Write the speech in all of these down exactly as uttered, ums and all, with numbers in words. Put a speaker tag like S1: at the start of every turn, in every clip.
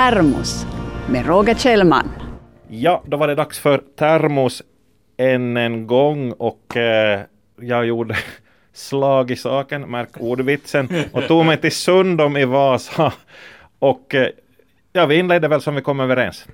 S1: Termos med Roger Kjellman.
S2: Ja, då var det dags för Termos än en gång och eh, jag gjorde slag i saken, märk ordvitsen, och tog mig till Sundom i Vasa och eh, ja, vi inledde väl som vi kom överens.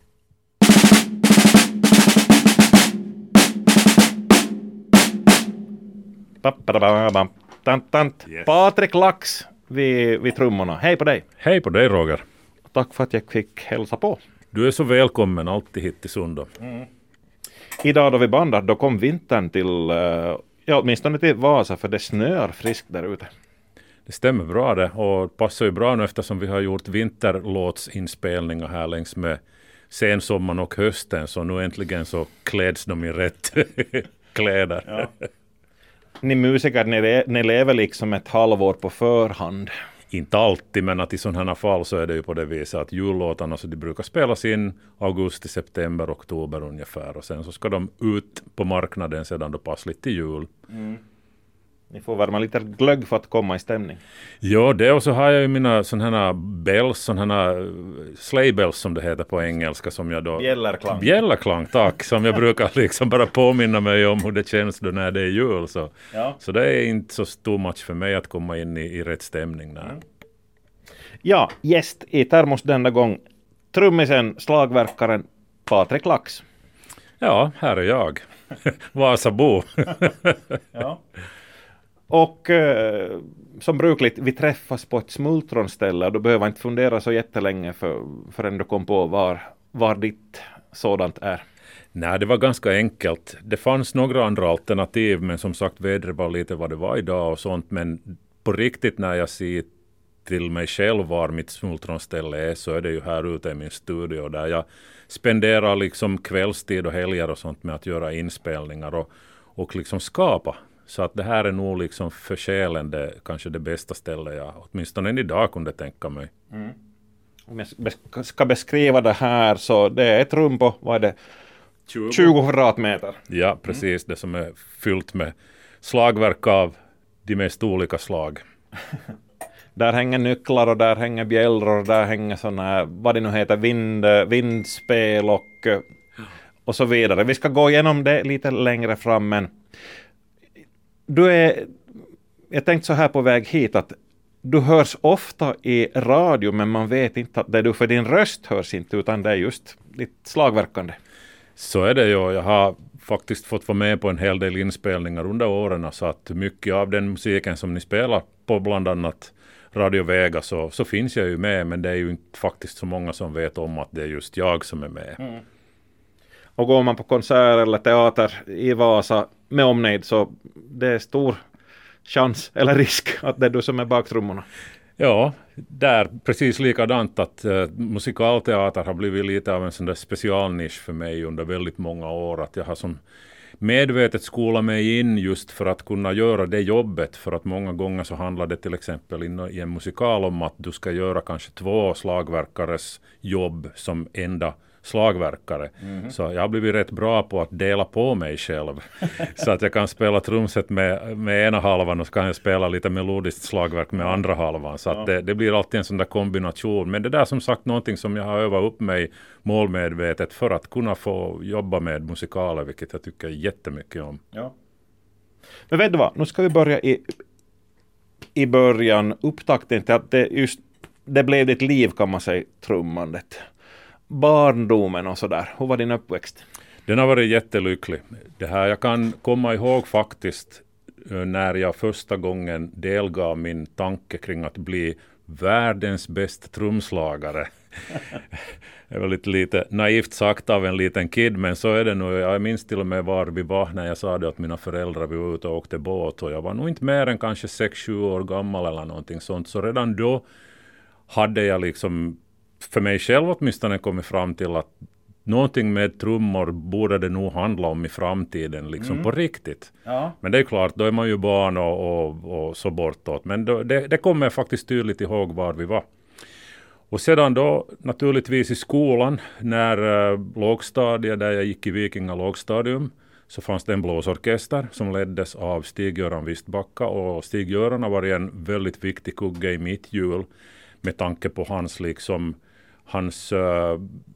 S2: Tant, tant. Yes. Patrik Lax vid, vid trummorna. Hej på dig.
S3: Hej på dig, Roger.
S2: Tack för att jag fick hälsa på.
S3: Du är så välkommen alltid hit till Sundom.
S2: Mm. Idag då vi bandar, då kom vintern till, ja, åtminstone till Vasa, för det snöar friskt där ute.
S3: Det stämmer bra det, och passar ju bra nu eftersom vi har gjort vinterlåtsinspelningar här längs med sensommaren och hösten, så nu äntligen så kläds de i rätt kläder.
S2: Ja. Ni musiker, ni, ni lever liksom ett halvår på förhand.
S3: Inte alltid, men att i sådana här fall så är det ju på det viset att jullåtarna så de brukar spelas in augusti, september, oktober ungefär, och sen så ska de ut på marknaden sedan då passligt till jul.
S2: Mm. Ni får värma lite glögg för att komma i stämning.
S3: Ja, det, och så har jag ju mina sådana här bells, sådana här sleigh bells som det heter på engelska, som jag då...
S2: Bjällerklang.
S3: Bjällerklang, tack. Som jag brukar liksom bara påminna mig om hur det känns då när det är jul. Så,
S2: ja.
S3: så det är inte så stor match för mig att komma in i, i rätt stämning. Mm.
S2: Ja, gäst i Termos denna gång, trummisen, slagverkaren Patrik Lax.
S3: Ja, här är jag. Vasabo.
S2: Ja. Och eh, som brukligt, vi träffas på ett smultronställe, och du behöver inte fundera så jättelänge för, förrän du kom på var, var ditt sådant är.
S3: Nej, det var ganska enkelt. Det fanns några andra alternativ, men som sagt, vädret var lite vad det var idag och sånt. Men på riktigt när jag ser till mig själv var mitt smultronställe är, så är det ju här ute i min studio där jag spenderar liksom kvällstid och helger och sånt med att göra inspelningar och, och liksom skapa. Så att det här är nog liksom för själen det, kanske det bästa stället jag åtminstone idag kunde tänka mig.
S2: Mm. Om jag ska beskriva det här, så det är ett rum på, vad är det, tjugo, tjugo kvadratmeter.
S3: Ja, precis. Mm. Det som är fyllt med slagverk av de mest olika slag.
S2: Där hänger nycklar och där hänger bjällror och där hänger sådana här, vad det nu heter, vind, vindspel och, och så vidare. Vi ska gå igenom det lite längre fram, men du är, jag tänkte så här på väg hit, att du hörs ofta i radio, men man vet inte att det är du, för din röst hörs inte, utan det är just ditt slagverkande.
S3: Så är det ju. Jag har faktiskt fått vara med på en hel del inspelningar under åren, så att mycket av den musiken som ni spelar på bland annat Radio Vega, så, så finns jag ju med, men det är ju inte faktiskt så många som vet om att det är just jag som är med.
S2: Mm. Och går man på konsert eller teater i Vasa med omnejd, så det är stor chans eller risk att det är du som är baktrummorna.
S3: Ja, där precis likadant att uh, musikalteater har blivit lite av en sån där specialnisch för mig under väldigt många år. Att jag har som medvetet skolat mig in just för att kunna göra det jobbet, för att många gånger så handlar det till exempel in, i en musikal om att du ska göra kanske två slagverkares jobb som enda slagverkare. Mm. Så jag har blivit rätt bra på att dela på mig själv. Så att jag kan spela trumset med, med ena halvan och så kan jag spela lite melodiskt slagverk med andra halvan. Så att det, det blir alltid en sån där kombination. Men det där som sagt någonting som jag har övat upp mig målmedvetet för att kunna få jobba med musikaler, vilket jag tycker jättemycket om.
S2: Ja. Men vet du vad, nu ska vi börja i, i början, upptakten till att det just det blev ditt liv, kan man säga, trummandet. Barndomen och sådär. Hur var din uppväxt?
S3: Den har varit jättelycklig. Det här, jag kan komma ihåg faktiskt när jag första gången delgav min tanke kring att bli världens bästa trumslagare. Det var lite, lite naivt sagt av en liten kid, men så är det nu. Jag minns till och med var vi var när jag sa det åt mina föräldrar. Vi var ute och åkte båt, och jag var nog inte mer än kanske sex sju år gammal eller någonting sånt. Så redan då hade jag liksom för mig själv åtminstone kommit fram till att någonting med trummor borde det nog handla om i framtiden, liksom mm. på riktigt. Ja. Men det är klart, då är man ju barn och, och, och så bortåt. Men då, det, det kommer jag faktiskt tydligt ihåg var vi var. Och sedan då naturligtvis i skolan, när äh, lågstadiet, där jag gick i Vikinga lågstadium, så fanns det en blåsorkester som leddes av Stig-Göran Wistbacka. Och Stig-Göran var en väldigt viktig kugge i mitt hjul med tanke på hans liksom hans uh,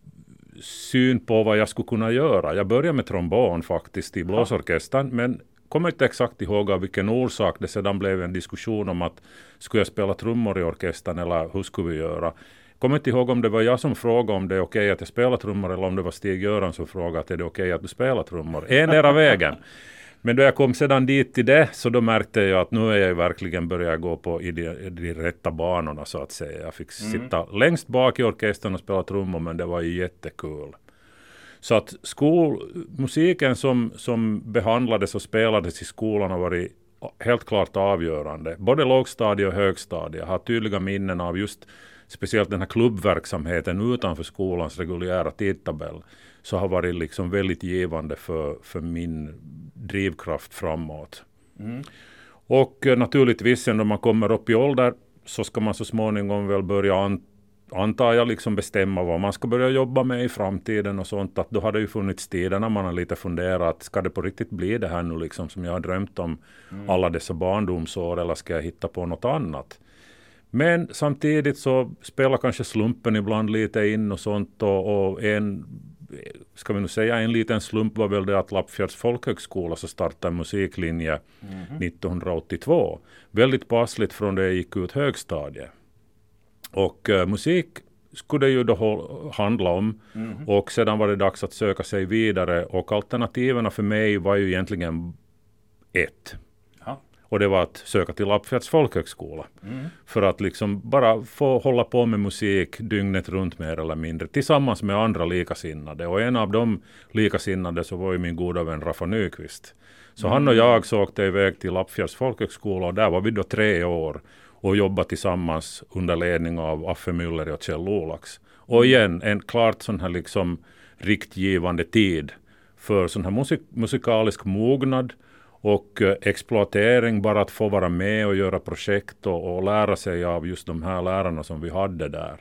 S3: syn på vad jag skulle kunna göra. Jag började med trombon faktiskt i blåsorkestern, men kommer inte exakt ihåg av vilken orsak det sedan blev en diskussion om att skulle jag spela trummor i orkestern eller hur skulle vi göra. Kommer inte ihåg om det var jag som frågade om det är okej att jag spelar trummor eller om det var Stig-Göran som frågade att är det okej att du spelar trummor. En era vägen. Men då jag kom sedan dit till det så då märkte jag att nu är jag verkligen börjat gå på i de, de rätta banorna så att säga. Jag fick mm. sitta längst bak i orkestern och spela trummor, men det var ju jättekul. Så att skolmusiken som, som behandlades och spelades i skolan har varit helt klart avgörande. Både lågstadie och högstadie har tydliga minnen av just speciellt den här klubbverksamheten utanför skolans reguljära tidtabell, så har varit liksom väldigt givande för, för min drivkraft framåt. Mm. Och eh, naturligtvis när man kommer upp i ålder så ska man så småningom väl börja an, antar jag liksom bestämma vad man ska börja jobba med i framtiden och sånt. Att då har det ju funnits tider när man har lite funderat, ska det på riktigt bli det här nu liksom som jag har drömt om mm. alla dessa barndomsår, eller ska jag hitta på något annat? Men samtidigt så spelar kanske slumpen ibland lite in och sånt, och, och en, ska vi nu säga en liten slump var väl det att Lappfjärds folkhögskola så startade en musiklinje mm-hmm. nittonhundraåttiotvå. Väldigt passligt från det jag gick ut högstadiet. Och uh, musik skulle det ju då handla om mm-hmm. och sedan var det dags att söka sig vidare, och alternativen för mig var ju egentligen ett. Och det var att söka till Lappfjärds folkhögskola. Mm. För att liksom bara få hålla på med musik dygnet runt mer eller mindre. Tillsammans med andra likasinnade. Och en av de likasinnade så var ju min goda vän Rafa Nyqvist. Så mm. han och jag så åkte iväg till Lappfjärds folkhögskola. Och där var vi då tre år. Och jobbade tillsammans under ledning av Affe Müller och Kjell Olax. Och igen, en klart sån här liksom riktgivande tid. För sån här musik- musikalisk mognad. Och eh, exploatering, bara att få vara med och göra projekt och, och lära sig av just de här lärarna som vi hade där.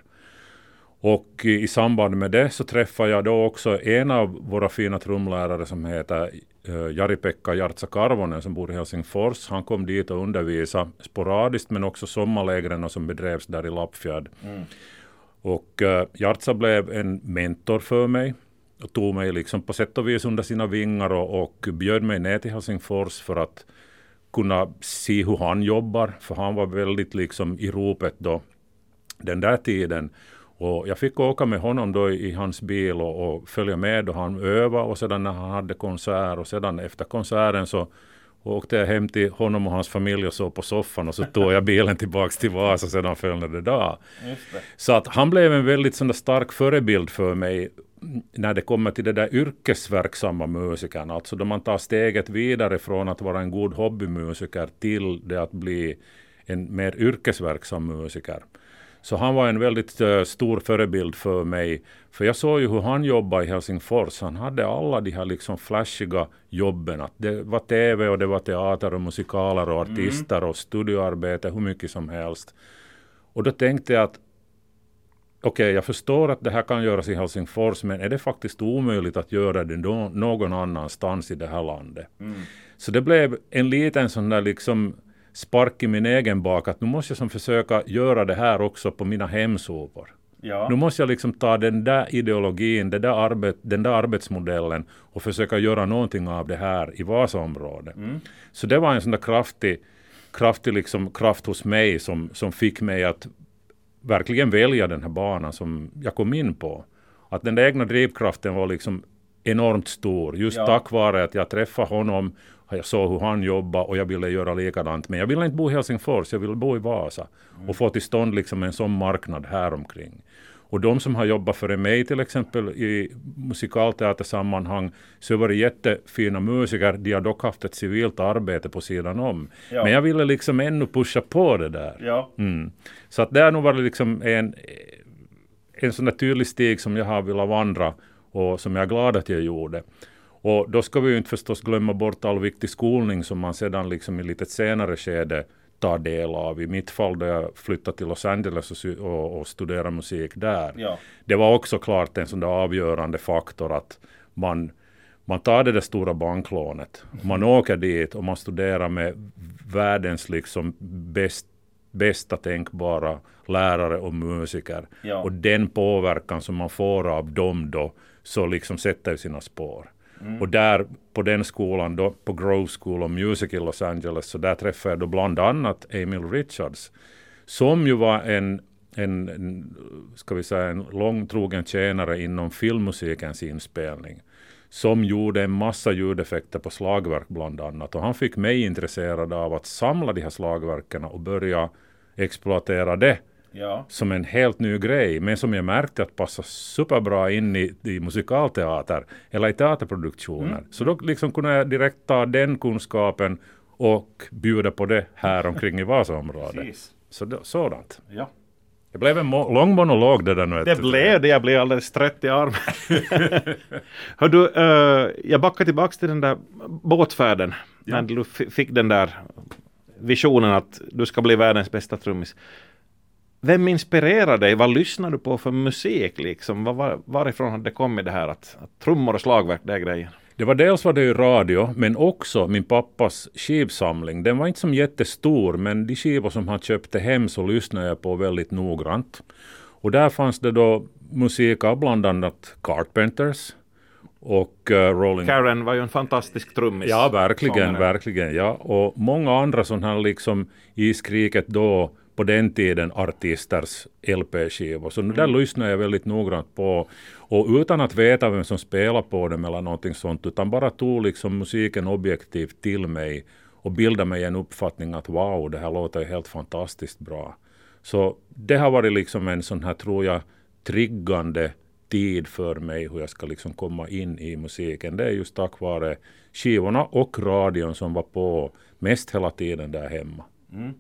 S3: Och i, i samband med det så träffade jag då också en av våra fina trumlärare som heter eh, Jari-Pekka Jartsa Karvonen som bor i Helsingfors. Han kom dit och undervisade sporadiskt, men också sommarlägren som bedrevs där i Lappfjärd. Mm. Och eh, Jartsa blev en mentor för mig. Och tog mig liksom på sätt och vis under sina vingar och, och bjöd mig ner till Helsingfors för att kunna se hur han jobbar. För han var väldigt liksom i ropet då den där tiden. Och jag fick åka med honom då i hans bil och, och följa med då han övade, och sedan när han hade konsert och sedan efter konserten så åkte jag hem till honom och hans familj och så på soffan, och så tog jag bilen tillbaka till Vasa sedan följande dag. Just det. Så att han blev en väldigt sån där stark förebild för mig när det kommer till det där yrkesverksamma musikern. Alltså då man tar steget vidare från att vara en god hobbymusiker till det att bli en mer yrkesverksam musiker. Så han var en väldigt uh, stor förebild för mig. För jag såg ju hur han jobbade i Helsingfors. Han hade alla de här liksom flashiga jobben. Att det var tv och det var teater och musikaler och artister mm. och studioarbete, hur mycket som helst. Och då tänkte jag att okej, okay, jag förstår att det här kan göras i Helsingfors, men är det faktiskt omöjligt att göra det då, någon annanstans i det här landet? Mm. Så det blev en liten sån där liksom spark i min egen bak, att nu måste jag som försöka göra det här också på mina hemsovor. Ja. Nu måste jag liksom ta den där ideologin, den där, arbet, den där arbetsmodellen och försöka göra någonting av det här i Vasaområdet. Mm. Så det var en sån där kraftig, kraftig liksom kraft hos mig som, som fick mig att verkligen välja den här banan som jag kom in på. Att den där egna drivkraften var liksom enormt stor. Just ja. tack vare att jag träffade honom, jag såg hur han jobbade och jag ville göra likadant. Men jag ville inte bo i Helsingfors, jag ville bo i Vasa. Mm. Och få till stånd liksom en sån marknad här omkring. Och de som har jobbat före mig till exempel i musikalteatersammanhang, så var det jättefina musiker. De har dock haft ett civilt arbete på sidan om. Ja. Men jag ville liksom ännu pusha på det där. Ja. Mm. Så att det har nog varit liksom en, en sån där tydlig steg som jag har velat vandra och som jag är glad att jag gjorde. Och då ska vi ju inte förstås glömma bort all viktig skolning som man sedan liksom i lite senare skede tar del av. I mitt fall då jag flyttade till Los Angeles och, och, och studerade musik där. Ja. Det var också klart en sån där avgörande faktor att man, man tar det där stora banklånet. Man åker dit och man studerar med världens liksom bäst bästa tänkbara lärare och musiker.
S2: Ja.
S3: Och den påverkan som man får av dem då, så liksom sätter ju sina spår. Mm. Och där på den skolan då, på Grove School of Music i Los Angeles, så där träffade jag då bland annat Emil Richards, som ju var en, en, en ska vi säga, en långtrogen tjänare inom filmmusikens inspelning, som gjorde en massa ljudeffekter på slagverk bland annat. Och han fick mig intresserad av att samla de här slagverken och börja exploatera det. Ja. Som en helt ny grej, men som jag märkte att passa superbra in i, i musikalteater eller i teaterproduktioner. Mm. Så då liksom kunde jag direkt ta den kunskapen och bjuda på det här omkring i Vasaområdet. Så det, sådant.
S2: Ja.
S3: Det blev en mo- lång monolog det där nu.
S2: Det blev det, jag blev alldeles trött i armen. Hör du, uh, jag backar tillbaka till den där båtfärden. Ja. När du f- fick den där visionen att du ska bli världens bästa trummis. Vem inspirerar dig? Vad lyssnar du på för musik? Liksom? Var, var, varifrån hade det kommit det här att, att trummor och slagverk, det är grejen?
S3: Det var dels var det ju radio, men också min pappas skivsamling. Den var inte som jättestor, men de skivor som han köpte hem så lyssnade jag på väldigt noggrant. Och där fanns det då musik av bland annat Carpenters och uh, Rolling...
S2: Karen var ju en fantastisk trummis.
S3: Ja, verkligen,
S2: sångare. verkligen.
S3: Ja. Och många andra som här liksom i skriket då på den tiden artisters L P-skivor. Så mm. där lyssnar jag väldigt noggrant på. Och utan att veta vem som spelar på dem eller någonting sånt, utan bara tog liksom musiken objektivt till mig och bildade mig en uppfattning att wow, det här låter helt fantastiskt bra. Så det har varit liksom en sån här, tror jag, triggande tid för mig hur jag ska liksom komma in i musiken. Det är just tack vare skivorna och radion som var på mest hela tiden där hemma.
S2: Mm.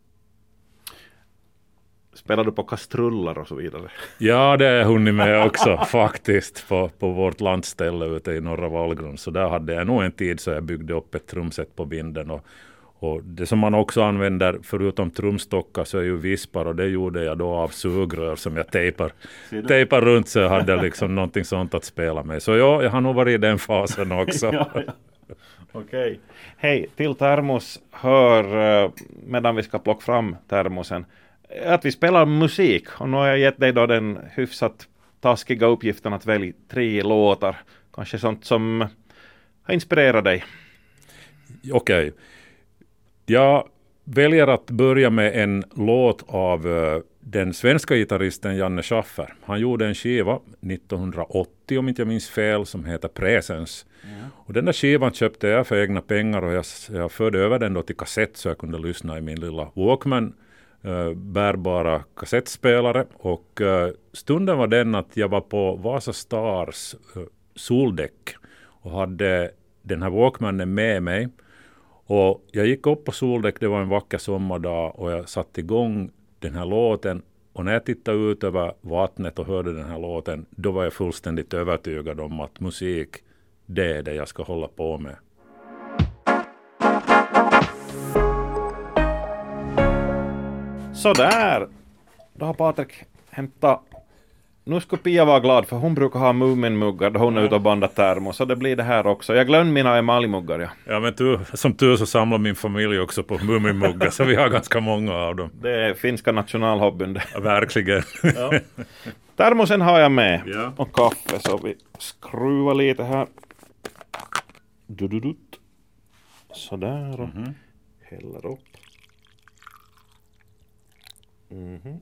S2: Spelar du på kastrullar och så vidare?
S3: Ja, det är hunnit med också faktiskt på, på vårt landställe ute i norra Vallgrund. Så där hade jag nog en tid så jag byggde upp ett trumset på vinden. Och, och det som man också använder förutom trumstockar så är ju vispar, och det gjorde jag då av sugrör som jag tejpar, tejpar runt så jag hade liksom någonting sånt att spela med. Så ja, jag har nog varit i den fasen också.
S2: ja, ja. Okej. Okay. Hej, till termos hör, medan vi ska plocka fram termosen, att vi spelar musik, och nu har jag gett dig då den hyfsat taskiga uppgiften att välja tre låtar, kanske sånt som har inspirerat dig.
S3: Okej, okay. Jag väljer att börja med en låt av uh, den svenska gitarristen Janne Schaffer. Han gjorde en skiva nittonhundraåttio om inte jag minns fel som heter Presens. Mm. Och den där skivan köpte jag för egna pengar, och jag, jag förde över den då till kassett så jag kunde lyssna i min lilla Walkman. Uh, bärbara kassettspelare, och uh, stunden var den att jag var på Vasa Stars uh, soldäck och hade den här Walkmanen med mig, och jag gick upp på soldäck, det var en vacker sommardag, och jag satte igång den här låten, och när jag tittade ut över vattnet och hörde den här låten, då var jag fullständigt övertygad om att musik, det är det jag ska hålla på med.
S2: Så där, då har Patrik hämtat, nu ska Pia vara glad för hon brukar ha Moomin-muggar då hon är ute och bandar termos, så det blir det här också. Jag glömde mina emaljmuggar. Ja,
S3: ja men tu, som tur så samlar min familj också på Moomin-muggar, så vi har ganska många av dem.
S2: Det är finska nationalhobbyn.
S3: Ja, verkligen.
S2: Ja. Termosen har jag med,
S3: ja.
S2: Och kaffe, så vi skruvar lite här. Dududut. Sådär, och mm-hmm. häller upp. Mhm.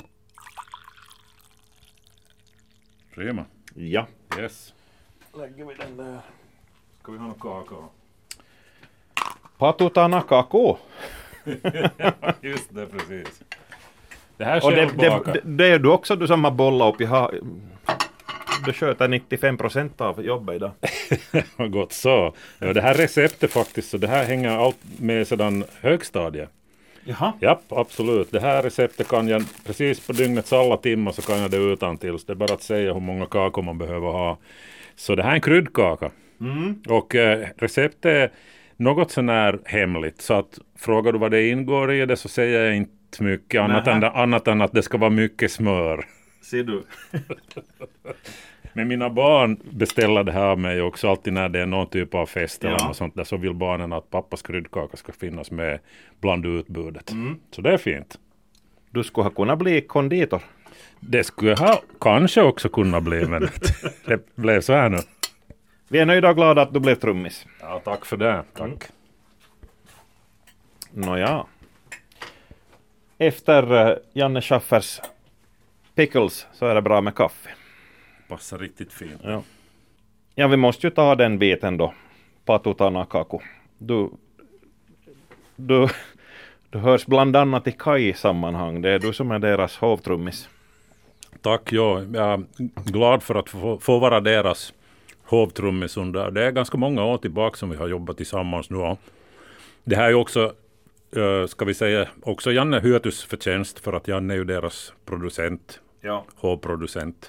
S3: Prima.
S2: Ja.
S3: Yes.
S2: Lägger vi den där.
S3: Ska vi ha någon kakao?
S2: Patutana kakao.
S3: Just det, precis. Det här
S2: och det,
S3: självbaka.
S2: det, det är du också du som har bollat upp. Jag har, du sköter nittiofem procent av jobbet idag.
S3: Vad gott så. Ja, det här receptet faktiskt, så det här hänger allt med sedan högstadiet.
S2: Jaha.
S3: Ja, absolut. Det här receptet kan jag precis på dygnets alla timmar så kan jag det utan till. Det är bara att säga hur många kakor man behöver ha. Så det här är en kryddkaka.
S2: Mm.
S3: Och eh, receptet är något sån här hemligt. Så att frågar du vad det ingår i det så säger jag inte mycket annat än, annat än att det ska vara mycket smör.
S2: Ser du?
S3: Men mina barn beställer det här av mig också alltid när det är någon typ av fest eller
S2: ja.
S3: något sånt där, så vill barnen att pappas kryddkaka ska finnas med bland utbudet.
S2: Mm.
S3: Så det är fint.
S2: Du skulle ha kunnat bli konditor.
S3: Det skulle jag ha kanske också kunna bli, men det blev så här nu.
S2: Vi är nöjda och glada att du blev trummis.
S3: Ja, tack för det. Tack.
S2: Mm. Nåja. Efter uh, Janne Schaffers pickles så är det bra med kaffe.
S3: Passar riktigt fint.
S2: Ja. Ja, vi måste ju ta den biten då. Patu Tanakaku. Du, du, du hörs bland annat i Kai-sammanhang. Det är du som är deras hovtrummis.
S3: Tack, ja. Jag är glad för att få, få vara deras hovtrummis under. Det är ganska många år tillbaka som vi har jobbat tillsammans nu. Det här är ju också, uh, ska vi säga, också Janne Hyötys förtjänst, för att Janne är ju deras producent,
S2: ja.
S3: hovproducent.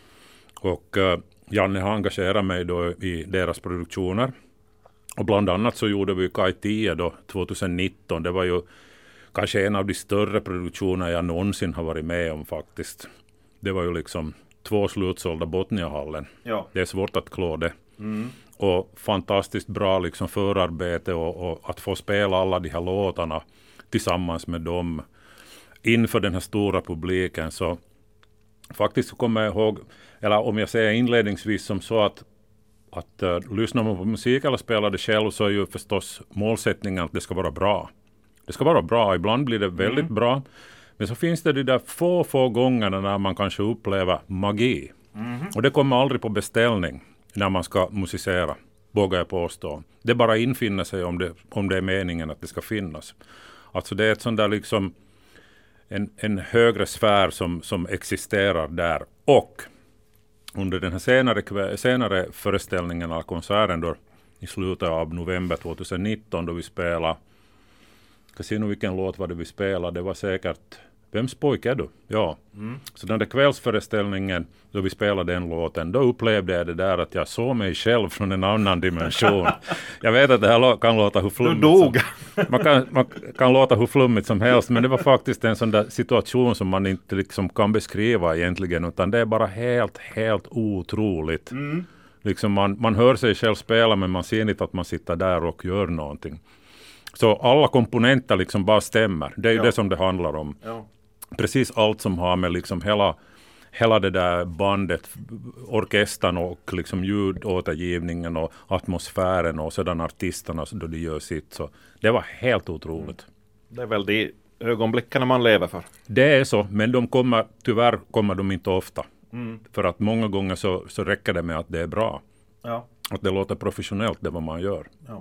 S3: Och uh, Janne har engagerat mig då i deras produktioner. Och bland annat så gjorde vi Kai tio då tjugonitton. Det var ju kanske en av de större produktioner jag någonsin har varit med om faktiskt. Det var ju liksom två slutsålda Botniahallen.
S2: Ja.
S3: Det är svårt att klå det.
S2: Mm.
S3: Och fantastiskt bra liksom förarbete och, och att få spela alla de här låtarna tillsammans med dem inför den här stora publiken. Så faktiskt så kommer jag ihåg, eller om jag säger inledningsvis som så att att uh, lyssnar man på musik eller spelar det själv, så är ju förstås målsättningen att det ska vara bra. Det ska vara bra, ibland blir det väldigt mm. bra. Men så finns det de där få, få gångerna när man kanske upplever magi. Mm. Och det kommer aldrig på beställning när man ska musicera, vågar jag påstå. Det bara infinner sig om det, om det är meningen att det ska finnas. Alltså det är ett sånt där liksom en, en högre sfär som, som existerar där. Och under den här senare, senare föreställningen av konserten då, i slutet av november tjugonitton, då vi spelade, jag ser nog vilken låt var det vi spelade, det var säkert Vems pojk är du? Ja. Mm. Så den där kvällsföreställningen då vi spelade den låten, då upplevde jag det där att jag såg mig själv från en annan dimension. Jag vet att det här kan låta hur flummigt
S2: du dog.
S3: Som, man, kan, man kan låta hur flummigt som helst, men det var faktiskt en sån där situation som man inte liksom kan beskriva egentligen, utan det är bara helt, helt otroligt. Mm. Liksom man, man hör sig själv spela, men man ser inte att man sitter där och gör någonting. Så alla komponenter liksom bara stämmer. Det är ju ja. det som det handlar om. Ja. Precis allt som har med liksom hela, hela det där bandet, orkestern och liksom ljudåtergivningen och atmosfären och sedan artisterna då de gör sitt. Så det var helt otroligt. Mm.
S2: Det är väl de ögonblicken man lever för.
S3: Det är så, men de kommer, tyvärr kommer de inte ofta. Mm. För att många gånger så, så räcker det med att det är bra. Ja. Att det låter professionellt, det vad man gör.
S2: Ja.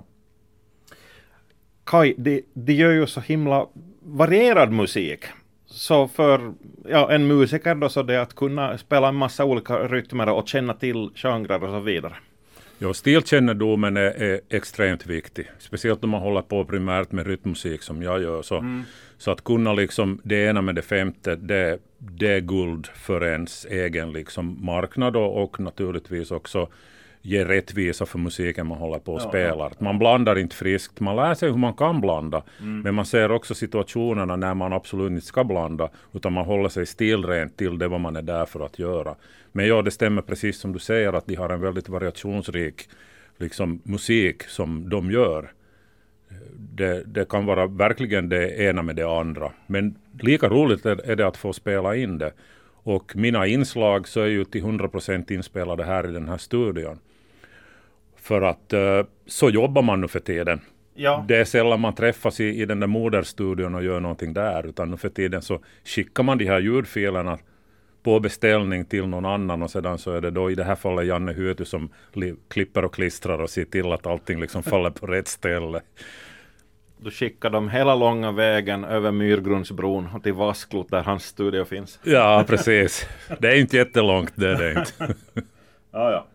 S2: Kai, de, de gör ju så himla varierad musik. Så för ja, en musiker då, så det att kunna spela en massa olika rytmer och känna till genrer och så vidare.
S3: Ja, stilkännedomen är, är extremt viktig. Speciellt om man håller på primärt med rytmmusik som jag gör. Så, mm. så att kunna liksom det ena med det femte, det, det är guld för ens egen liksom marknad och, och naturligtvis också ge rättvisa för musiken man håller på och ja, spelar. Ja. Man blandar inte friskt. Man lär sig hur man kan blanda. Mm. Men man ser också situationerna när man absolut inte ska blanda. Utan man håller sig stilrent till det vad man är där för att göra. Men ja, det stämmer precis som du säger att de har en väldigt variationsrik liksom, musik som de gör. Det, det kan vara verkligen det ena med det andra. Men lika roligt är, är det att få spela in det. Och mina inslag så är ju till hundra procent inspelade här i den här studion. För att uh, så jobbar man nu för tiden. Ja. Det är sällan man träffas i, i den där moderstudion och gör någonting där. Utan nu för tiden så skickar man de här ljudfilerna på beställning till någon annan. Och sedan så är det då i det här fallet Janne Hyöty som li- klipper och klistrar och ser till att allting liksom faller på rätt ställe.
S2: Du skickar dem hela långa vägen över Myrgrundsbron och till Vasklot där hans studio finns.
S3: Ja, precis. Det är inte jättelångt, det är det inte.
S2: Ja, ja.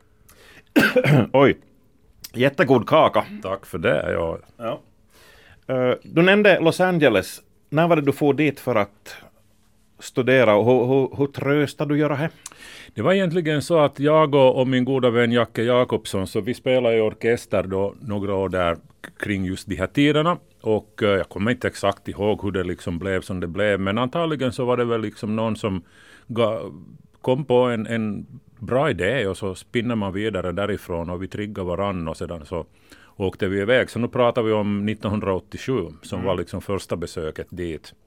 S2: Oj, jättegod kaka.
S3: Tack för det, ja.
S2: ja. Uh, du nämnde Los Angeles. När var det du får dit för att studera och hur, hur, hur tröstade du göra det?
S3: Det var egentligen så att jag och, och min goda vän Jacke Jakobsson, så vi spelade i orkester då några år där kring just de här tiderna. Och uh, jag kommer inte exakt ihåg hur det liksom blev som det blev. Men antagligen så var det väl liksom någon som ga, kom på en, en bra idé och så spinner man vidare därifrån och vi triggar varann och sedan så åkte vi iväg. Så nu pratar vi om nittonhundraåttiosju som mm. var liksom första besöket dit.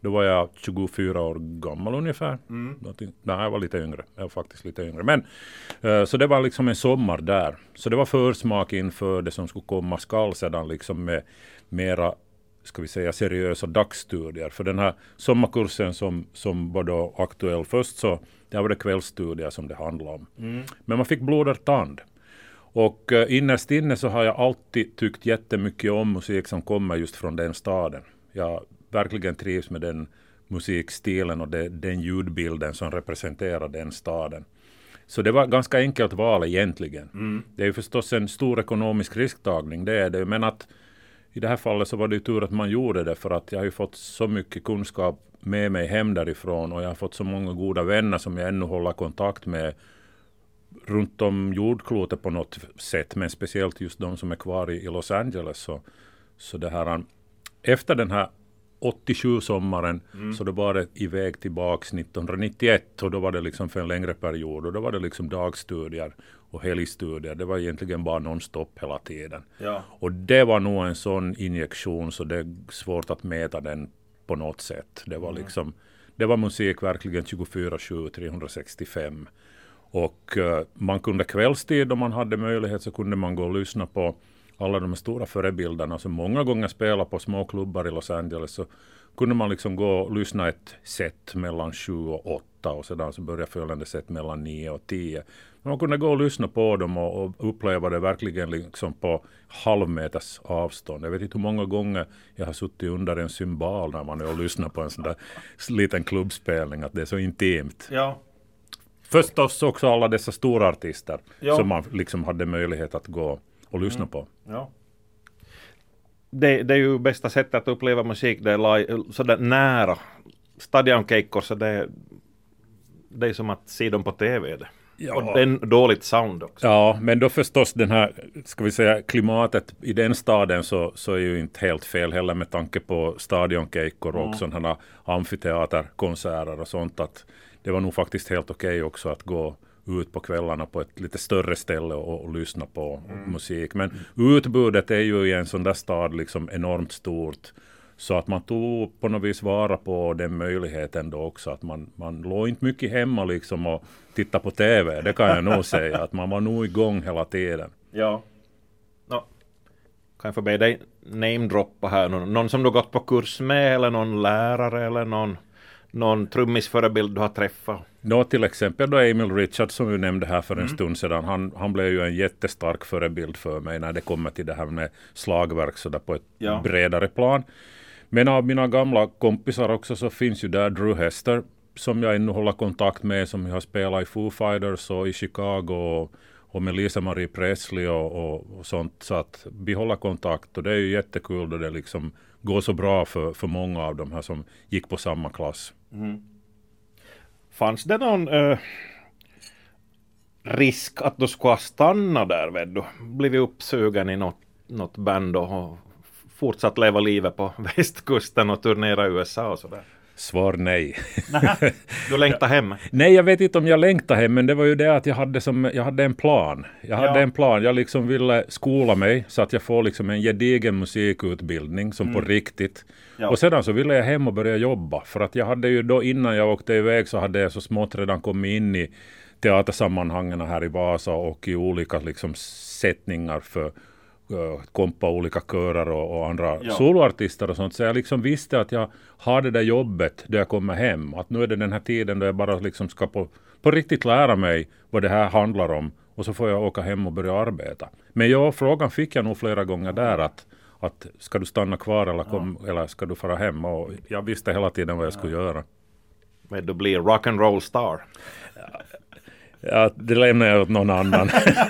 S3: Då var jag tjugofyra år gammal ungefär.
S2: Mm.
S3: Nej, jag var lite yngre. Jag var faktiskt lite yngre. Men, uh, så det var liksom en sommar där. Så det var försmak inför det som skulle komma skall sedan liksom med mera, ska vi säga, seriösa dagsstudier. För den här sommarkursen som, som var då aktuell först, så det var det kvällsstudier som det handlade om. Mm. Men man fick blodad tand. Och uh, innerst inne så har jag alltid tyckt jättemycket om musik som kommer just från den staden. Jag verkligen trivs med den musikstilen och det, den ljudbilden som representerar den staden. Så det var ganska enkelt val egentligen. Mm. Det är ju förstås en stor ekonomisk risktagning, det är det. Men att i det här fallet så var det ju tur att man gjorde det, för att jag har ju fått så mycket kunskap med mig hem därifrån och jag har fått så många goda vänner som jag ännu håller kontakt med runt om jordklotet på något sätt, men speciellt just de som är kvar i, i Los Angeles. Så, så det här, efter den här åttiosju-sommaren mm. så då var det iväg tillbaks nittonhundranittioett och då var det liksom för en längre period och då var det liksom dagstudier och helgstudier. Det var egentligen bara non-stop hela tiden. Ja. Och det var nog en sån injektion så det är svårt att mäta den på något sätt. Det var mm. liksom, det var musik verkligen tjugofyra sju trehundrasextiofem. Och uh, man kunde kvällstid om man hade möjlighet så kunde man gå och lyssna på alla de stora förebilderna som många gånger spelar på små klubbar i Los Angeles, så kunde man liksom gå och lyssna ett set mellan sju och åtta och sedan så började följande set mellan nio och tio. Men man kunde gå och lyssna på dem och, och uppleva det verkligen liksom på halvmeters avstånd. Jag vet inte hur många gånger jag har suttit under en symbol när man är och lyssnar på en sån där liten klubbspelning, att det är så intimt.
S2: Ja.
S3: Förstås också alla dessa stora artister
S2: ja.
S3: som man liksom hade möjlighet att gå och lyssna mm. på.
S2: Ja. Det, det är ju bästa sättet att uppleva musik, det är live, sådär nära. Stadionkeikor, så det, det är som att se dem på tv. Det. Ja. Och det är dåligt sound också.
S3: Ja, men då förstås den här, ska vi säga, klimatet i den staden så, så är ju inte helt fel heller med tanke på stadionkeikor och mm. sådana här amfiteaterkonserter och sånt, att det var nog faktiskt helt okej också att gå ut på kvällarna på ett lite större ställe och, och lyssna på mm. musik. Men mm. utbudet är ju i en sån där stad liksom enormt stort. Så att man tog på något vis vara på den möjligheten då också. Att man, man låg inte mycket hemma liksom och titta på tv. Det kan jag nog säga. Att man var nog igång hela tiden.
S2: Ja. No. Kan jag få be dig namedroppa här? Någon, någon som du gått på kurs med, eller någon lärare eller någon... Någon trummisförebild du har träffat?
S3: Nå, till exempel då Emil Richards som vi nämnde här för en mm. stund sedan. Han, han blev ju en jättestark förebild för mig när det kommer till det här med slagverk så där på ett ja. bredare plan. Men av mina gamla kompisar också så finns ju där Drew Hester som jag ännu håller kontakt med, som jag har spelat i Foo Fighters och i Chicago och, och med Lisa Marie Presley och, och, och sånt. Så att vi håller kontakt och det är ju jättekul då det liksom går så bra för, för många av de här som gick på samma klass. Mm.
S2: Fanns det någon äh, risk att du skulle stanna där, vet du? Blivit uppsugen i något, något band och fortsatt leva livet på västkusten och turnera i U S A och sådär?
S3: Svar nej.
S2: Nähä, du längtar hem?
S3: Nej, jag vet inte om jag längtar hem, men det var ju det att jag hade, som, jag hade en plan. Jag hade ja. en plan. Jag liksom ville skola mig så att jag får liksom en gedigen musikutbildning som mm. på riktigt. Ja. Och sedan så ville jag hem och börja jobba. För att jag hade ju då, innan jag åkte iväg så hade jag så smått redan kommit in i teatersammanhangen här i Vasa och i olika liksom sättningar för kompa olika körer och, och andra ja. soloartister och sånt. Så jag liksom visste att jag har det där jobbet då jag kommer hem. Att nu är det den här tiden då jag bara liksom ska på, på riktigt lära mig vad det här handlar om. Och så får jag åka hem och börja arbeta. Men ja, frågan fick jag nog flera gånger där att, att ska du stanna kvar eller, kom, ja. eller ska du fara hem? Och jag visste hela tiden vad jag skulle ja. göra.
S2: Men du blir rock and roll star.
S3: Ja, det lämnar jag åt någon annan.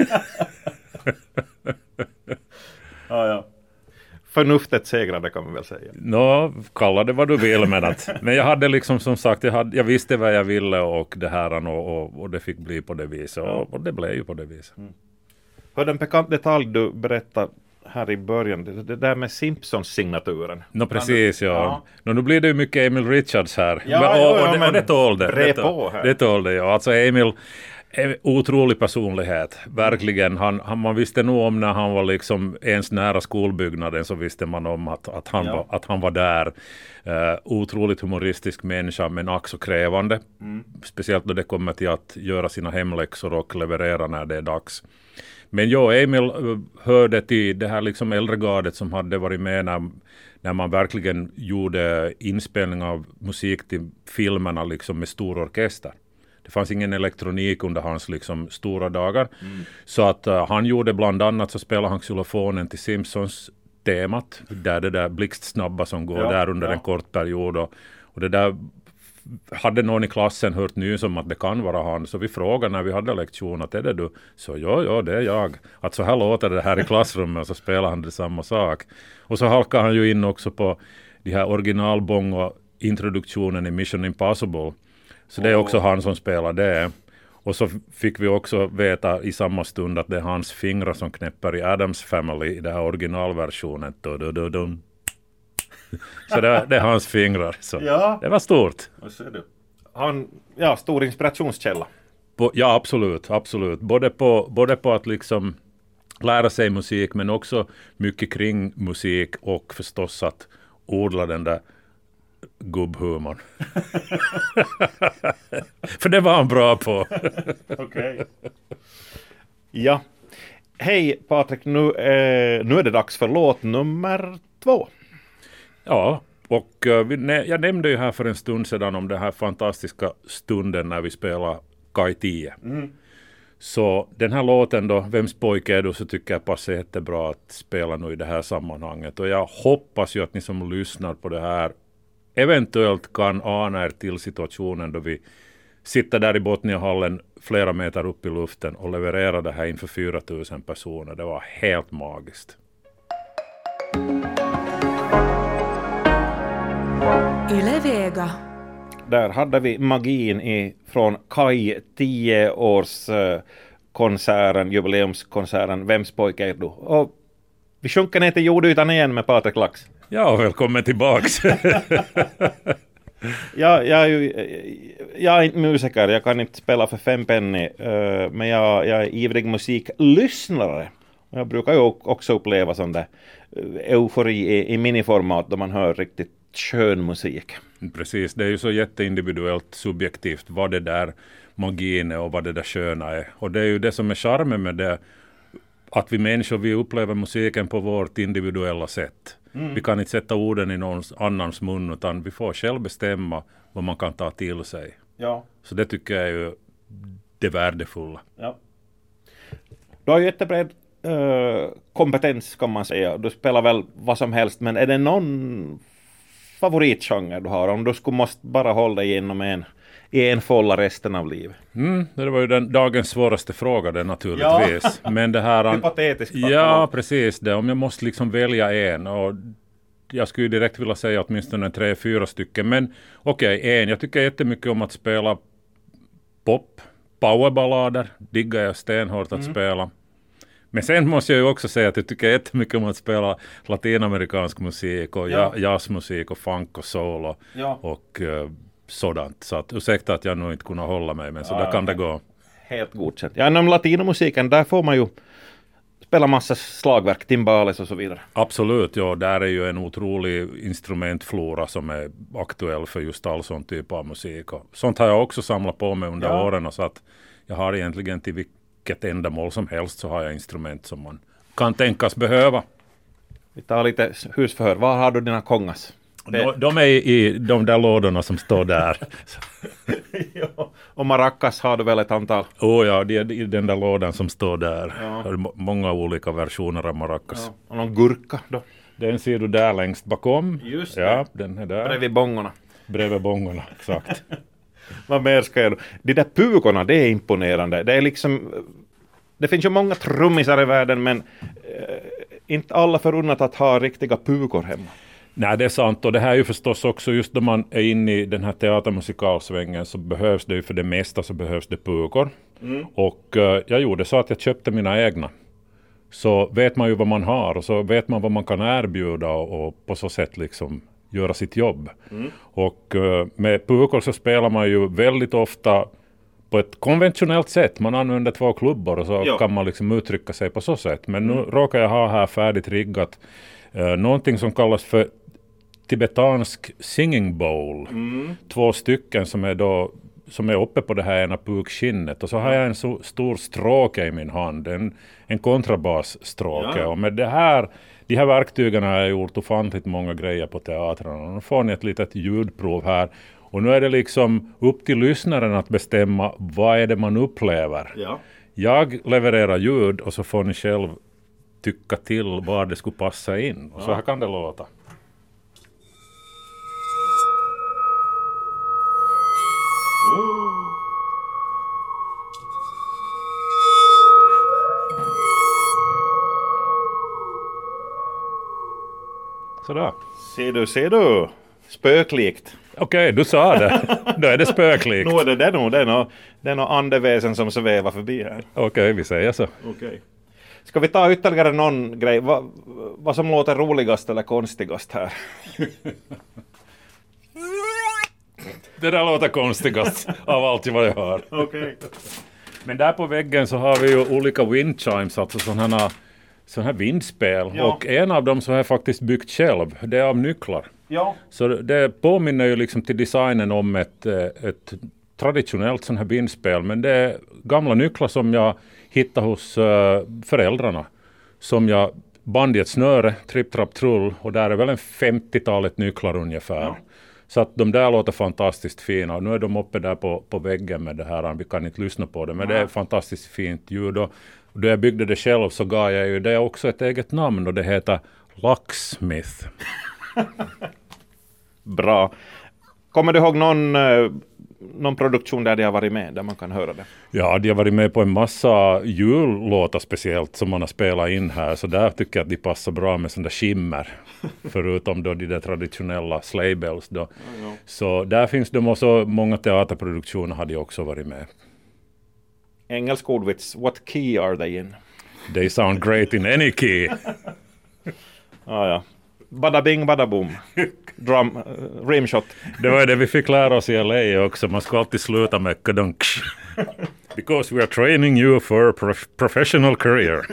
S2: Ja, ja. Förnuftet segrade kan man väl säga.
S3: Nå, kalla det vad du vill, men att, men jag hade liksom som sagt, jag, hade, jag visste vad jag ville och det här och, och, och det fick bli på det viset och, och det blev ju på det viset. Mm.
S2: För den bekant detalj du berättade här i början, det, det där med Simpsons-signaturen.
S3: Nå, precis, du, ja. ja. Nå, nu blir det ju mycket Emil Richards här.
S2: Ja,
S3: men, och,
S2: ja, ja,
S3: och, det, och det tål det.
S2: Det, det, det tål det,
S3: ja. Alltså Emil En otrolig personlighet, verkligen. Han, han, man visste nog om när han var liksom ens nära skolbyggnaden, så visste man om att, att, han,
S2: Ja.
S3: var, att han var där. Uh, otroligt humoristisk människa, men också krävande. Mm. Speciellt när det kommer till att göra sina hemläxor och leverera när det är dags. Men jag och Emil uh, hörde till det här liksom äldre gardet som hade varit med när, när man verkligen gjorde inspelning av musik till filmerna liksom med stor orkester. Det fanns ingen elektronik under hans liksom stora dagar. Mm. Så att uh, han gjorde bland annat, så spelade han xylofonen till Simpsons temat. Där det där blixtsnabba som går ja, där under ja. en kort period. Och, och det där hade någon i klassen hört nys om att det kan vara han. Så vi frågade när vi hade lektion att är det du? Så ja, ja det är jag. Att så här låter det här i klassrummet, och så spelar han det samma sak. Och så halkar han ju in också på de här originalbong och introduktionen i Mission Impossible. Så det är också han som spelar det. Och så fick vi också veta i samma stund att det är hans fingrar som knäpper i Addams Family i den här originalversionen. Du-du-du-dum. Så det, det är hans fingrar. Så
S2: ja.
S3: Det var stort.
S2: Vad säger du? Han, ja, stor inspirationskälla.
S3: På, ja, absolut. absolut. Både, på, både på att liksom lära sig musik, men också mycket kring musik, och förstås att odla den där gubbhumorn. För det var han bra på.
S2: Okej. Okay. Ja. Hej Patrik, nu, eh, nu är det dags för låt nummer två.
S3: Ja, och uh, vi, ne- jag nämnde ju här för en stund sedan om den här fantastiska stunden när vi spelar Kaj tio. Mm. Så den här låten då, Vems pojke är du, så tycker jag passar jättebra att spela nu i det här sammanhanget. Och jag hoppas ju att ni som lyssnar på det här eventuellt kan ana er till situationen då vi sitter där i Botniahallen flera meter upp i luften och levererar det här inför fyra tusen personer. Det var helt magiskt.
S4: Yle Vega.
S2: Där hade vi magin i, från Kaj tio års uh, konserten, jubileumskonserten Vems pojke är du? Och vi sjunker ner till jordytan igen med Patrik Lax.
S3: Ja, välkommen tillbaks.
S2: jag, jag, är ju, jag är inte musiker, jag kan inte spela för fem penny, uh, men jag, jag är ivrig musiklyssnare. Jag brukar ju också uppleva sån där eufori i, i miniformat då man hör riktigt skön musik.
S3: Precis, det är ju så jätteindividuellt subjektivt vad det där magin är och vad det där sköna är. Och det är ju det som är charmen med det, att vi människor, vi upplever musiken på vårt individuella sätt. Mm. Vi kan inte sätta orden i någon annans mun, utan vi får själv bestämma vad man kan ta till sig.
S2: Ja.
S3: Så det tycker jag är ju det värdefulla.
S2: Ja. Du har ju jättebred uh, kompetens kan man säga. Du spelar väl vad som helst, men är det någon favoritgenre du har? Om du skulle måste bara hålla dig inom en, i en folla resten av livet.
S3: Mm, det var ju den dagens svåraste fråga det naturligtvis.
S2: Ja.
S3: Men det här...
S2: Hypotetiskt.
S3: Ja, precis det. Om jag måste liksom välja en, och jag skulle direkt vilja säga åtminstone tre, fyra stycken. Men okej, okay, en. Jag tycker jättemycket om att spela pop, powerballader. Diggar jag stenhårt att mm. spela. Men sen måste jag ju också säga att jag tycker jättemycket om att spela latinamerikansk musik och ja. jazzmusik och funk och soul och, ja. och uh, sådant. Så att, ursäkta att jag nog inte kunde hålla mig, men så ja, där kan det gå.
S2: Helt godkänt. Ja, inom latinomusiken, där får man ju spela massa slagverk, timbales och så vidare.
S3: Absolut, ja. Där är ju en otrolig instrumentflora som är aktuell för just all sån typ av musik. Och sånt har jag också samlat på mig under ja. åren, så att jag har egentligen till vilket ändamål som helst så har jag instrument som man kan tänkas behöva. Vi
S2: tar lite husförhör. Var har du dina kongas?
S3: De, de är i de där lådorna som står där.
S2: Ja, och maracas har du väl ett antal?
S3: Oh ja, det är i den där lådan som står där. Ja. Många olika versioner av maracas.
S2: Ja. Och någon gurka då?
S3: Den ser du där längst bakom.
S2: Just det.
S3: Ja, den är där.
S2: Bredvid bongorna.
S3: Bredvid bongorna, exakt.
S2: Vad mer ska jag då? De där pukorna, det är imponerande. Det är liksom... Det finns ju många trummisar i världen, men eh, inte alla förunnat att ha riktiga pukor hemma.
S3: Nej, det är sant, och det här är ju förstås också just när man är inne i den här teatermusikalsvängen så behövs det ju för det mesta så behövs det pukor. Mm. Och uh, jag gjorde så att jag köpte mina egna. Så vet man ju vad man har och så vet man vad man kan erbjuda och, och på så sätt liksom göra sitt jobb. Mm. Och uh, med pukor så spelar man ju väldigt ofta på ett konventionellt sätt. Man använder två klubbor och så
S2: Ja.
S3: kan man liksom uttrycka sig på så sätt. Men nu råkar jag ha här färdigt riggat uh, någonting som kallas för tibetansk singing bowl.
S2: Mm.
S3: Två stycken som är då som är uppe på det här ena pukskinnet. Och så har jag en så stor stråke i min hand. En, en kontrabasstråke.
S2: Ja.
S3: Och med det här, de här verktygen har jag gjort ofantligt många grejer på teatern. Nu får ni ett litet ljudprov här. Och nu är det liksom upp till lyssnaren att bestämma vad är det man upplever.
S2: Ja.
S3: Jag levererar ljud och så får ni själv tycka till var det skulle passa in. Och så här kan det låta. Sådär.
S2: Ser du, ser du? Spöklikt.
S3: Okej, du sa det. Då är det spöklikt.
S2: Nu är det det nog. Det är nog, det är nog andeväsen som svävar förbi här.
S3: Okej, vi säger så.
S2: Okej. Ska vi ta ytterligare någon grej? Va, vad som låter roligast eller konstigast här?
S3: Det där låter konstigast av allt vad jag har.
S2: Okej.
S3: Men där på väggen så har vi ju olika wind chimes, alltså sådana här, sådana här vindspel.
S2: Ja.
S3: Och en av dem så har jag faktiskt byggt själv. Det är av nycklar.
S2: Ja.
S3: Så det påminner ju liksom till designen om ett, ett traditionellt sån här vindspel. Men det är gamla nycklar som jag hittade hos uh, föräldrarna. Som jag band i ett snöre, tripp, trapp, trull. Och där är väl en femtiotalet nycklar ungefär.
S2: Ja.
S3: Så att de där låter fantastiskt fina. Och nu är de uppe där på, på väggen med det här. Vi kan inte lyssna på det. Men
S2: Ja.
S3: det är fantastiskt fint ljud. Och då jag byggde det själv så gav jag ju det också ett eget namn. Och det heter Locksmith.
S2: Bra. Kommer du ihåg någon, eh, någon produktion där de har varit med, där man kan höra det?
S3: Ja, de har varit med på en massa jullåtar speciellt som man har spelat in här. Så där tycker jag att de passar bra med sån där skimmer. Förutom då de där traditionella sleigh bells då.
S2: Ja, ja.
S3: Så där finns det också många teaterproduktioner har de också varit med.
S2: Engelsk ordvits. What key are they in?
S3: They sound great in any key.
S2: Ah, ja. Bada bing, bada boom. Drum, uh, rimshot.
S3: Det var det vi fick lära oss i L A också. Man ska alltid sluta med kadunksh. Because we are training you for a prof- professional career.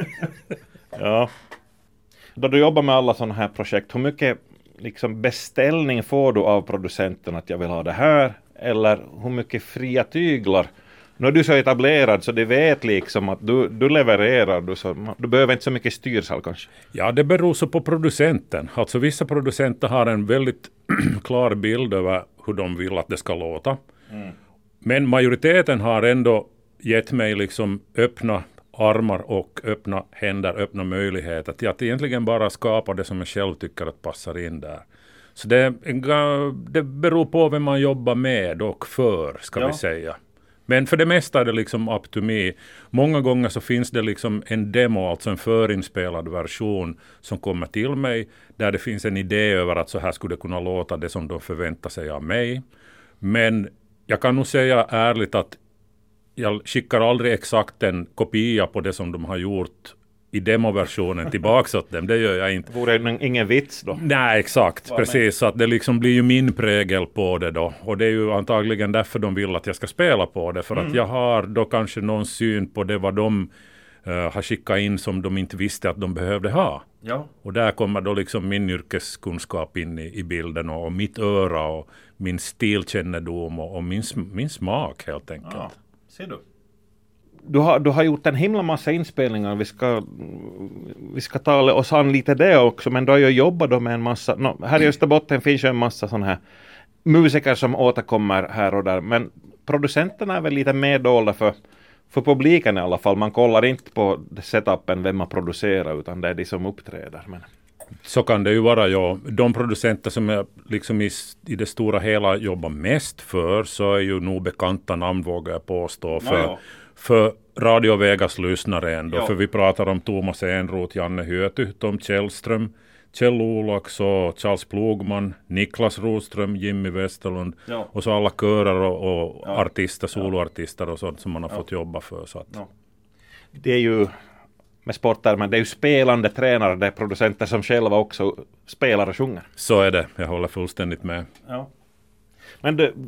S2: Ja. Då du jobbar med alla sådana här projekt, hur mycket liksom beställning får du av producenten att jag vill ha det här? Eller hur mycket fria tyglar? Nu är du så etablerad så de vet liksom att du, du levererar. Du, så, du behöver inte så mycket styrsal kanske.
S3: Ja, det beror så på producenten. Alltså vissa producenter har en väldigt klar bild över hur de vill att det ska låta. Mm. Men majoriteten har ändå gett mig liksom öppna armar och öppna händer, öppna möjligheter till att egentligen bara skapa det som jag själv tycker att passar in där. Så det, det beror på vem man jobbar med och för, ska
S2: ja.
S3: vi säga. Men för det mesta är det liksom up to me. Många gånger så finns det liksom en demo, alltså en förinspelad version som kommer till mig. Där det finns en idé över att så här skulle det kunna låta det som de förväntar sig av mig. Men jag kan nog säga ärligt att jag skickar aldrig exakt en kopia på det som de har gjort i demoversionen tillbaka åt dem. Det gör jag inte.
S2: Vore det ingen vits då?
S3: Nej, exakt.
S2: Var
S3: Precis.
S2: med.
S3: Så att det liksom blir ju min prägel på det då. Och det är ju antagligen därför de vill att jag ska spela på det. För mm. att jag har då kanske någon syn på det vad de uh, har skickat in som de inte visste att de behövde ha.
S2: Ja.
S3: Och där kommer då liksom min yrkeskunskap in i, i bilden och, och mitt öra och min stilkännedom och, och min, min smak helt enkelt.
S2: Ja. Ser du? Du har, du har gjort en himla massa inspelningar. Vi ska, vi ska tala oss an lite det också. Men du har ju jobbat då med en massa... No, här i Österbotten finns ju en massa sådana här musiker som återkommer här och där. Men producenterna är väl lite mer dolda för, för publiken i alla fall. Man kollar inte på setupen vem man producerar utan det är de som uppträder. Men...
S3: Så kan det ju vara, ja. De producenter som jag liksom i, i det stora hela jobbar mest för så är ju nog bekanta namn, vågar jag påstå. För,
S2: ja, ja.
S3: för Radio Vegas lyssnare ändå.
S2: Ja.
S3: För vi pratar om Thomas Enroth, Janne Hyöty, Tom Källström, Kjell Olax och Charles Plogman, Niklas Roström, Jimmy Westerlund. Ja. Och så alla körer och, och ja. artister, soloartister och sånt som man har ja. fått jobba för. Så att.
S2: Ja. Det är ju... med sporter, men det är ju spelande tränare, det är producenter som själva också spelar och sjunger.
S3: Så är det, jag håller fullständigt med.
S2: Ja. Men det,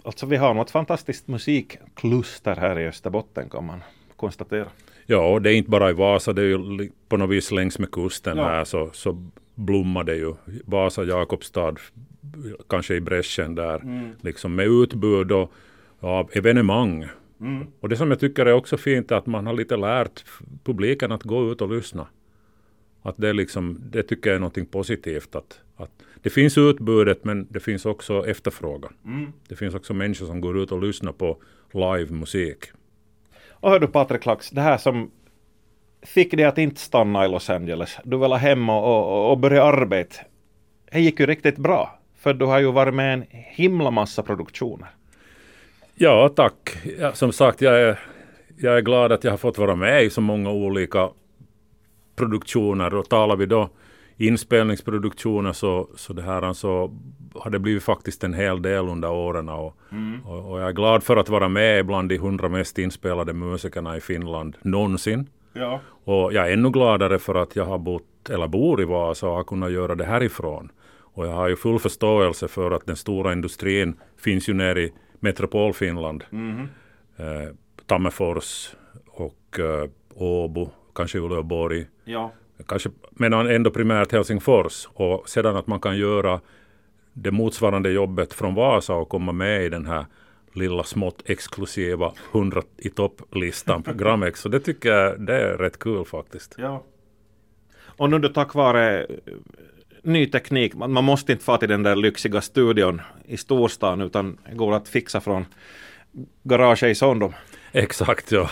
S2: Alltså vi har något fantastiskt musikkluster här i Österbotten kan man konstatera.
S3: Ja, och det är inte bara i Vasa, det är ju på något vis längs med kusten
S2: ja.
S3: här så, så blommar det ju. Vasa, Jakobstad, kanske i bräschen där, mm. liksom med utbud och av evenemang. Mm. Och det som jag tycker är också fint är att man har lite lärt publiken att gå ut och lyssna. Att det, liksom, det tycker jag är något positivt. Att, att det finns utbudet men det finns också efterfrågan. Mm. Det finns också människor som går ut och lyssnar på live-musik.
S2: Och hör du Patrik Lax, det här som fick dig att inte stanna i Los Angeles. Du ville hem och, och, och börja arbeta. Det gick ju riktigt bra. För du har ju varit med en himla massa produktioner.
S3: Ja, tack. Ja, som sagt, jag är, jag är glad att jag har fått vara med i så många olika produktioner. Och talar vi då inspelningsproduktioner så, så det här alltså, har det blivit faktiskt en hel del under åren. Och, mm. och, och jag är glad för att vara med bland de hundra mest inspelade musikerna i Finland någonsin. Ja. Och jag är ännu gladare för att jag har bott eller bor i Vasa och har kunnat göra det härifrån. Och jag har ju full förståelse för att den stora industrin finns ju nere i Metropolfinland. Mm. Eh, Tammerfors och eh, Åbo, kanske Uleåborg. Ja. Kanske, men ändå primärt Helsingfors. Och sedan att man kan göra det motsvarande jobbet från Vasa och komma med i den här lilla smått exklusiva hundra i topplistan på Gramex. Så det tycker jag det är rätt kul faktiskt.
S2: Ja. Och nu då tack vare ny teknik, man, man måste inte få till den där lyxiga studion i storstan utan det går att fixa från garaget i Sondom.
S3: Exakt, ja.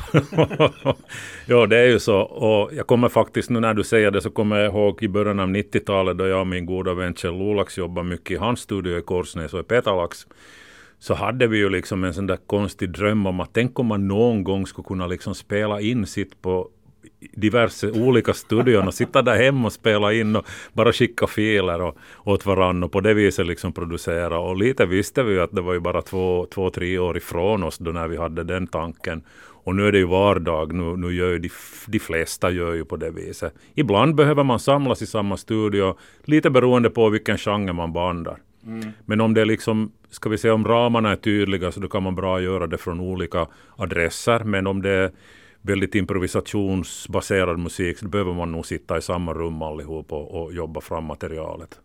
S3: Ja, det är ju så. Och jag kommer faktiskt, nu när du säger det så kommer jag ihåg i början av nittiotalet då jag och min goda vän Kjell Lolax jobbade mycket i hans studio i Korsnäs och i Petalax. Så hade vi ju liksom en sån där konstig dröm om att tänk om man någon gång skulle kunna liksom spela in sitt på diverse olika studion och sitta där hemma och spela in och bara skicka filer och, åt varandra och på det viset liksom producera. Och lite visste vi att det var ju bara två, två tre år ifrån oss då när vi hade den tanken. Och nu är det ju vardag, nu, nu gör ju de, de flesta gör ju på det viset. Ibland behöver man samlas i samma studio, lite beroende på vilken genre man bandar. Mm. Men om det är liksom, ska vi säga om ramarna är tydliga så då kan man bra göra det från olika adresser. Men om det är väldigt improvisationsbaserad musik så behöver man nog sitta i samma rum allihop och, och jobba fram materialet.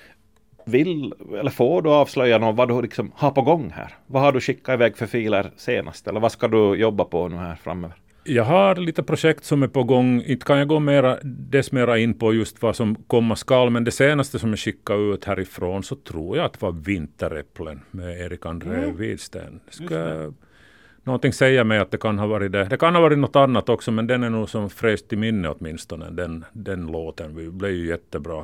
S2: Vill, eller får du avslöja något vad du liksom har på gång här? Vad har du skickat iväg för filer senast? Eller vad ska du jobba på nu här framöver?
S3: Jag har lite projekt som är på gång. Inte kan jag gå mera, dess mera in på just vad som komma skall. Men det senaste som jag skickade ut härifrån så tror jag att det var Vinteräpplen med Erik André mm. Widsten. Ska någonting säga mig att det kan ha varit det. Det kan ha varit något annat också men den är nog som fräst i minne åtminstone. Den, den låten blev ju jättebra.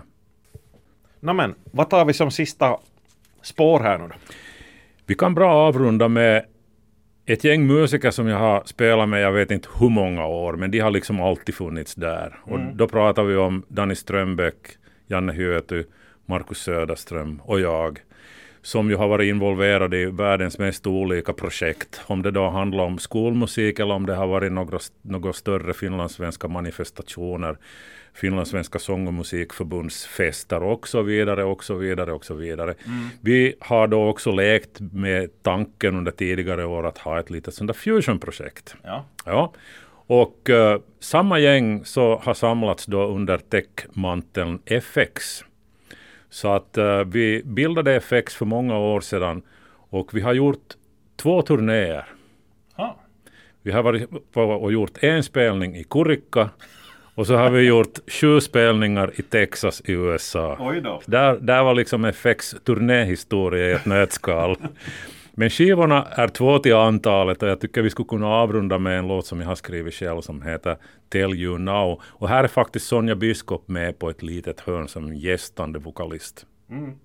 S2: Nå men, vad tar vi som sista spår här nu då?
S3: Vi kan bra avrunda med ett gäng musiker som jag har spelat med, jag vet inte hur många år, men de har liksom alltid funnits där. Mm. Och då pratar vi om Danny Strömbäck, Janne Hyöty, Markus Söderström och jag, som ju har varit involverade i världens mest olika projekt. Om det då handlar om skolmusik eller om det har varit några, några större finlandssvenska manifestationer, finlandssvenska sång- och musikförbundsfester och så vidare och så vidare och så vidare. Mm. Vi har då också lekt med tanken under tidigare år att ha ett litet sånt där fusionprojekt. Ja. Ja. Och uh, samma gäng så har samlats då under täckmanteln F X. Så att uh, vi bildade F X för många år sedan och vi har gjort två turnéer. Ha. Vi har varit och gjort en spelning i Kurikka och så har vi gjort sju spelningar i Texas i U S A. Oj då. Där, där var liksom F X turnéhistoria i ett nötskal. Men skivorna är två till antalet och jag tycker vi skulle kunna avrunda med en låt som jag har skrivit själv som heter Tell You Now. Och här är faktiskt Sonja Biskop med på ett litet hörn som gästande vokalist. Mm.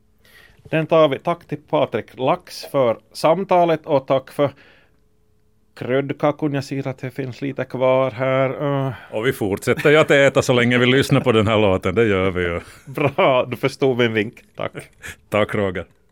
S2: Den tar vi. Tack till Patrik Lax för samtalet och tack för kröddkakon. Jag ser att det finns lite kvar här. Uh.
S3: Och vi fortsätter ju att äta så länge vi lyssnar på den här låten. Det gör vi ju.
S2: Bra, du förstod min vink. Tack.
S3: Tack Roger.